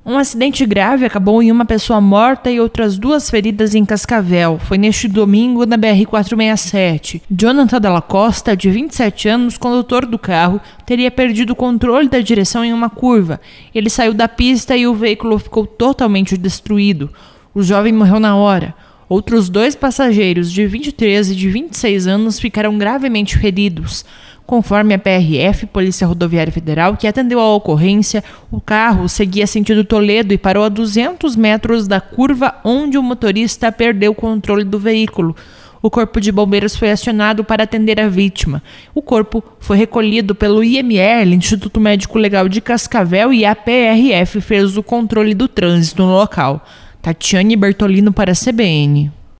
Um acidente grave acabou em uma pessoa morta e outras 2 feridas em Cascavel. Foi neste domingo na BR-467. Jonathan Dalla Costa, de 27 anos, condutor do carro, teria perdido o controle da direção em uma curva. Ele saiu da pista e o veículo ficou totalmente destruído. O jovem morreu na hora. Outros 2 passageiros, de 23 e de 26 anos, ficaram gravemente feridos. Conforme a PRF, Polícia Rodoviária Federal, que atendeu a ocorrência, o carro seguia sentido Toledo e parou a 200 metros da curva onde o motorista perdeu o controle do veículo. O Corpo de Bombeiros foi acionado para atender a vítima. O corpo foi recolhido pelo IML, Instituto Médico Legal de Cascavel, e a PRF fez o controle do trânsito no local. Tatiane Bertolino para a CBN.